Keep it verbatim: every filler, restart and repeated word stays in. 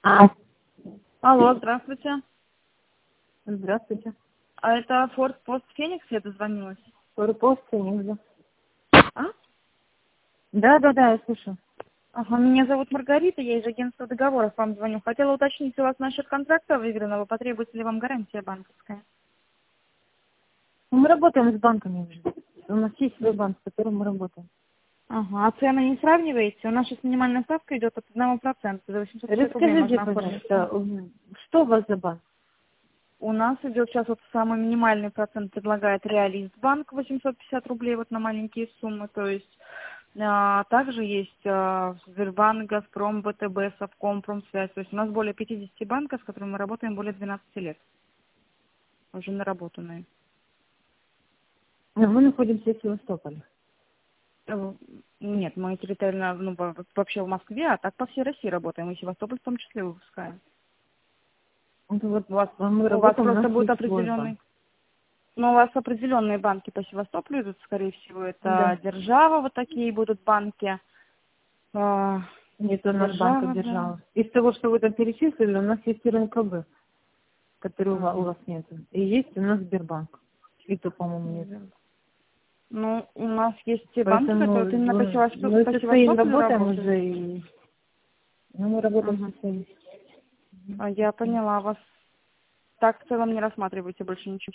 А, Алло, здравствуйте. здравствуйте. А это Форд Пост Феникс, я дозвонилась? Форпост Феникс. А? Да, да, да, я слышу. Ага, меня зовут Маргарита, я из агентства договоров вам звоню. Хотела уточнить у вас насчет контракта выигранного, потребуется ли вам гарантия банковская? Ну, мы работаем с банками уже. У нас есть свой банк, с которым мы работаем. Ага, а цены не сравниваете? У нас сейчас минимальная ставка идет от одного процента, за восемьсот пятьдесят рублей Расскажите, можно оформить. пожалуйста, м, что у вас за банк? У нас идет сейчас вот самый минимальный процент предлагает Реалист банк восемьсот пятьдесят рублей вот на маленькие суммы, то есть а, также есть а, Сбербанк, Газпром, ВТБ, Совком, Промсвязь, то есть у нас более пятидесяти банков, с которыми мы работаем более двенадцати лет, уже наработанные. Ну, мы находимся в Севастополе. Э, Нет, мы территориально, ну, во- вообще в Москве, а так по всей России работаем, и Севастополь в том числе выпускаем. Это вот У вас, а мы у вас работаем, у просто нас будет есть свой банк. определенный. Ну, у вас определенные банки по Севастополю идут, скорее всего, Да. это Держава, вот такие будут банки. А, Нет, у нас банка Держава, да. держава. Из того, что вы там перечислили, у нас есть РНКБ, который у ва- у Мгм. вас нет. И есть у нас Сбербанк. И то, по-моему, нет. Мгм. Ну, у нас есть те банки, Поэтому которые вот именно по, ну, Севасто- мы по со своим Севастополю работаем работают. уже, и ну, мы работаем со Мгм. своим. А я поняла, вас так в целом не рассматриваете больше ничего.